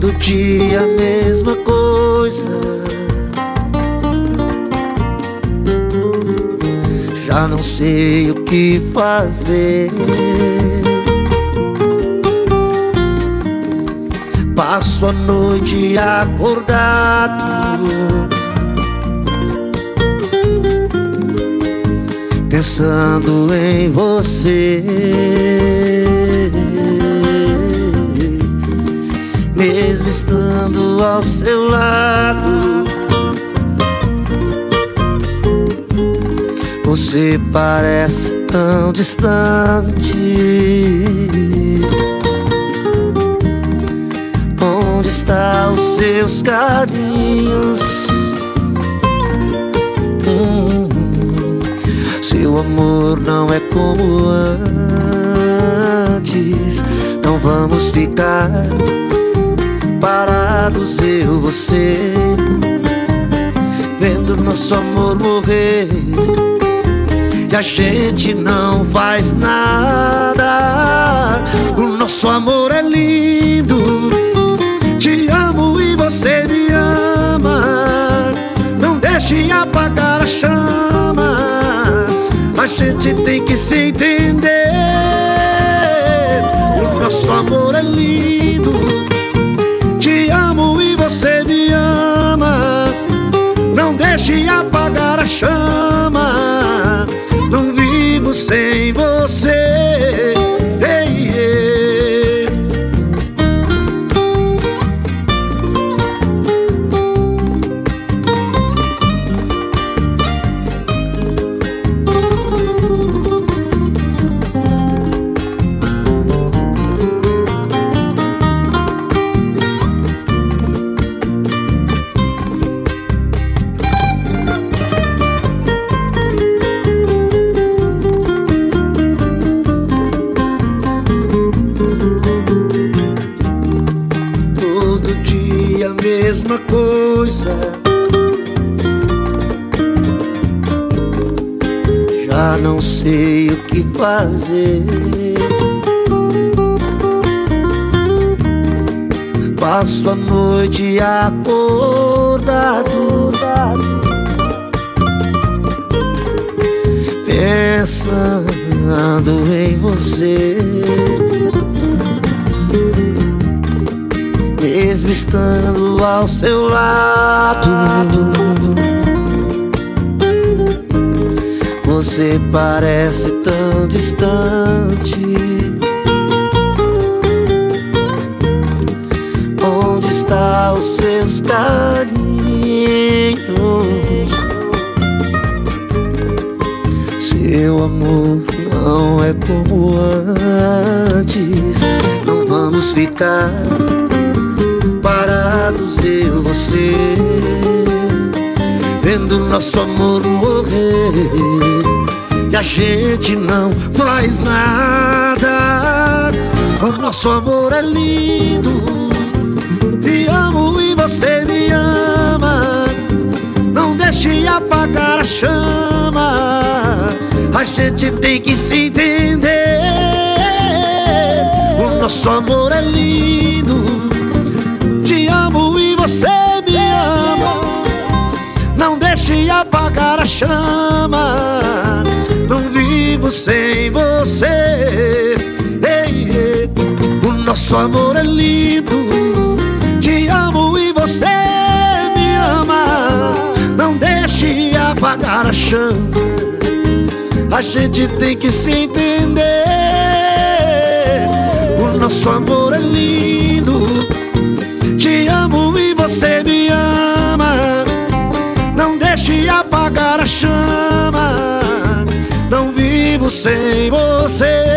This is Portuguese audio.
Todo dia a mesma coisa, já não sei o que fazer. Passo a noite acordado, pensando em você. Mesmo estando ao seu lado, você parece tão distante. Onde estão os seus carinhos? Seu amor não é como antes. Não vamos ficar parados, eu, você, vendo nosso amor morrer, e a gente não faz nada. O nosso amor é lindo, te amo e você me ama. Não deixe apagar a chama, a gente tem que se entender. O nosso amor é lindo, te amo e você me ama. Não deixe apagar a chama, não vivo sem você. Ei, ei. Mesma coisa, já não sei o que fazer. Passo a noite acordado, pensando em você. Mesmo estando ao seu lado, você parece tão distante. Onde estão os seus carinhos? Seu amor não é como antes. Não vamos ficar parados, eu, você, vendo nosso amor morrer, e a gente não faz nada. O nosso amor é lindo, te amo e você me ama. Não deixe apagar a chama, a gente tem que se entender. O nosso amor é lindo, te amo e você me ama. Não deixe apagar a chama, não vivo sem você. Ei, ei. O nosso amor é lindo, te amo e você me ama. Não deixe apagar a chama, a gente tem que se entender. O nosso amor é lindo, te amo e você me ama. Não deixe apagar a chama, não vivo sem você.